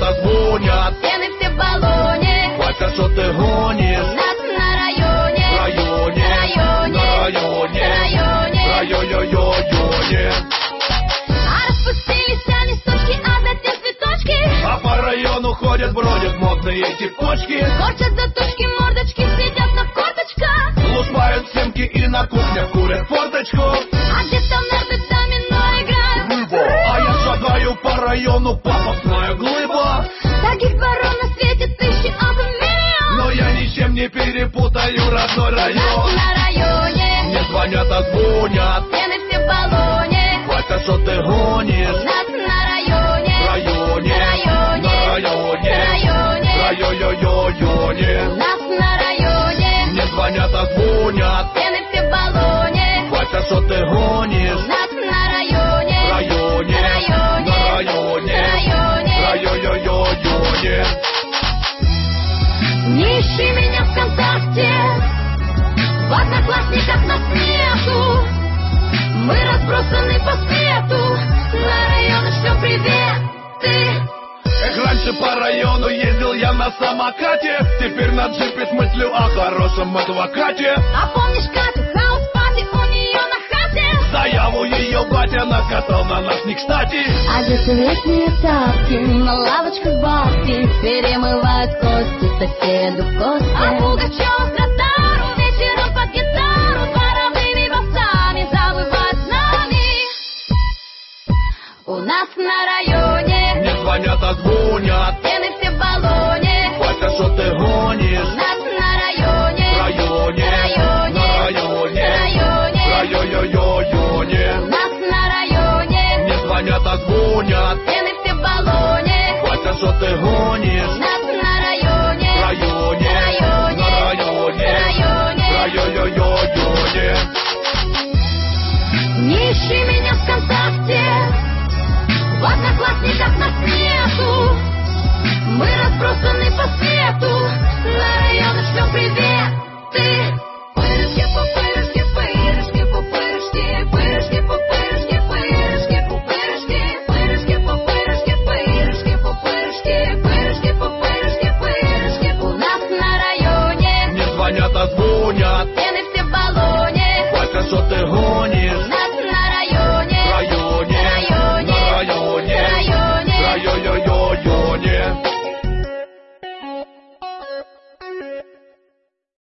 а звонят. Стены все в баллоне. Вася, что ты гонишь? У нас на районе. В районе, районе, на районе, районе, районе. А распустились они сучки, а затем цветочки. А по району ходят, бродят модные типочки. Корчат заточки, мордочки, сидят на корточках. Лупают семки и на кухнях курят форточку. А где-то нарды домино играют. А я шагаю по району, пафосная глыба. Таких дворов на свете тысячи, около миллион. Но я ничем не перепутаю родной У нас район. на районе. Мне звонят, а звонят. Стены все в баллоне. Вася, что ты У гонишь? нас на районе. В районе, районе, на районе, районе. У районе. нас на районе. Мне звонят, а звонят. Стены все в баллоне. Вася, что ты У гонишь? нас на районе. В районе, районе, на районе, районе. районе. Не ищи меня ВКонтакте, в одноклассниках нас нету. Мы разбросаны по свету, на районы шлем приветы. Эх, раньше по району ездил я на самокате. Теперь на джипе с мыслью о хорошем адвокате. А помнишь Катю, хаус-пати у нее на хате? Заяву ее батя накатал на нас не кстати. А где-то летние тапки, на лавочках бабки перемывают кости соседу в гости. А Пугачев с Ротару вечером под гитару дворовыми басами завывает с нами. У нас на районе. Мне звонят, а звонят. Стены все в баллоне. Вася, что ты У гонишь? нас на районе. В районе, районе, на районе, районе. районе. У нас на районе. Мне звонят, а звонят. Стены все в баллоне. Вася, что ты У гонишь? нас на районе. В районе, районе, на районе, районе. Не ищи меня ВКонтакте, в одноклассниках нас нету. Мы разбросаны по свету, на районы шлем приветы. Пырышки, пупырышки, пырышки, пупырышки, пырышки, пупырышки, пырышки, пупырышки, пырышки, пупырышки, пырышки, пупырышки, пырышки, пупырышки, пырышки. У нас на районе. Мне звонят, а звонят.